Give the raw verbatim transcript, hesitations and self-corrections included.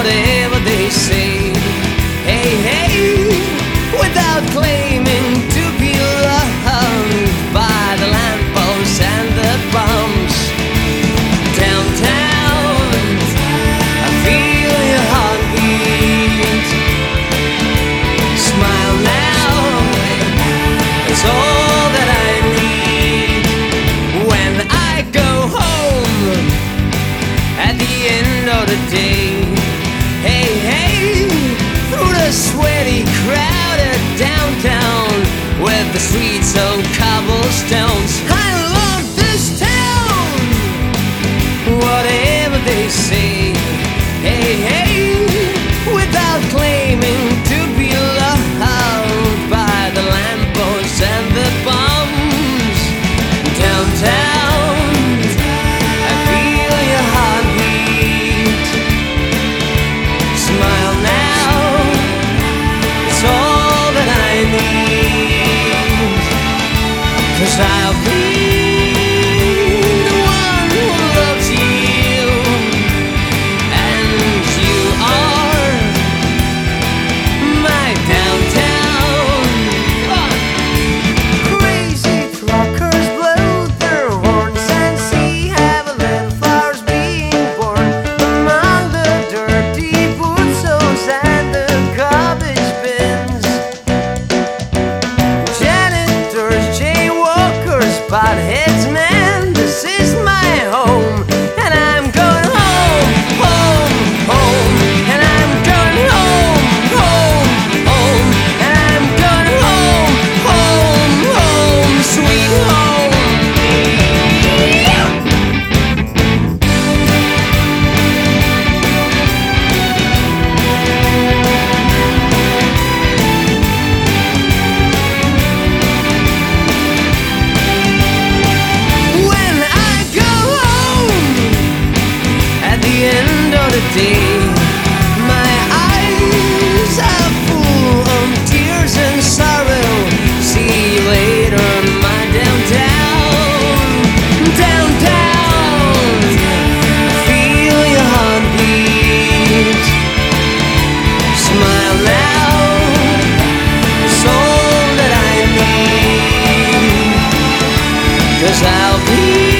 whatever they say. Hey, hey, without claiming to be loved by the lampposts and the bums. Downtown, I feel your heartbeat. Smile now, it's all that I need. When I go home at the end of the day, hey, hey, through the sweaty, crowded downtown, with the streets of cobblestones, I love this town, whatever they say. Hey, hey, without claiming to be loved by the lampposts and the bums. Downtown, I feel your heartbeat. Smile now, it's all that I need. 'Cause I'll be the one who loves you, and you are my downtown. Crazy truckers blow their horns and see heavenly flowers being born among the dirty puzzles and the garbage bins. Janitors, jaywalkers, potheads, man, this is my home, and I'm going home, home, home, and I'm going home, home, home, and I'm going home, home, home, sweet home. When I go home at the end of the day, my eyes are full of tears and sorrow. See you later, my downtown. Downtown, feel your heartbeat. Smile now, it's all that I need. 'Cause I'll be